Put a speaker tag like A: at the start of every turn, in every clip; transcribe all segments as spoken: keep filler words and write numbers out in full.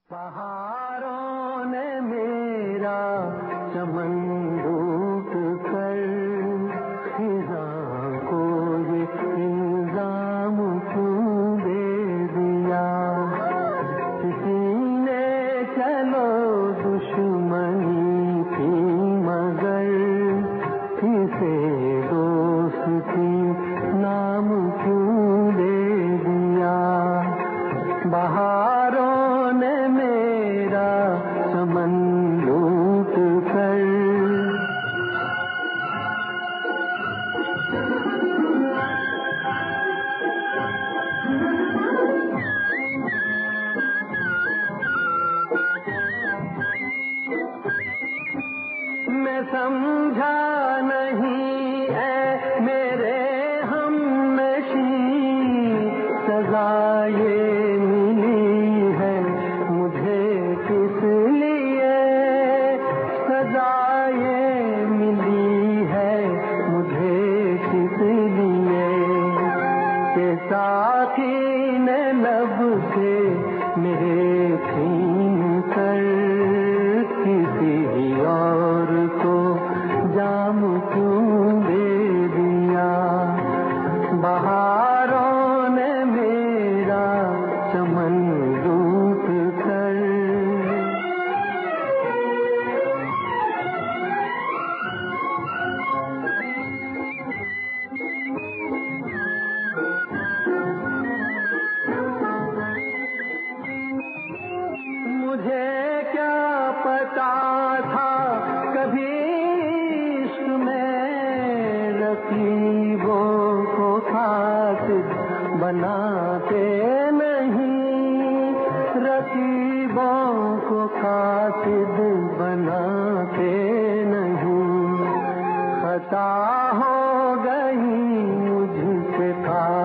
A: बहारों ने मेरा चमन लूट कर खिज़ां को ये इल्ज़ाम क्यों दे दिया। किसी ने चलो दुश्मनी की मगर किसे दोस्ती नाम क्यों दे दिया। बहारों ने मेरा चमन लूट कर मैं समझा नहीं है मेरे हमनशी सजा ये मिली है मुझे किस लिए। सजा ये मिली है मुझे किस लिए के साथी ने लब से मेरे छीन कर किसी और को जाम क्यों दे दिया। बहारों ने मेरा चमन लूट कर मुझे क्या पता था कभी इश्क में रकीबों को खातिर बनाते नहीं। रकीबों को खातिर बनाते नहीं। खता हो गई मुझसे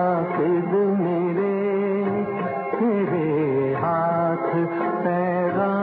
A: खातिर मेरे तेरे हाथ पैगाम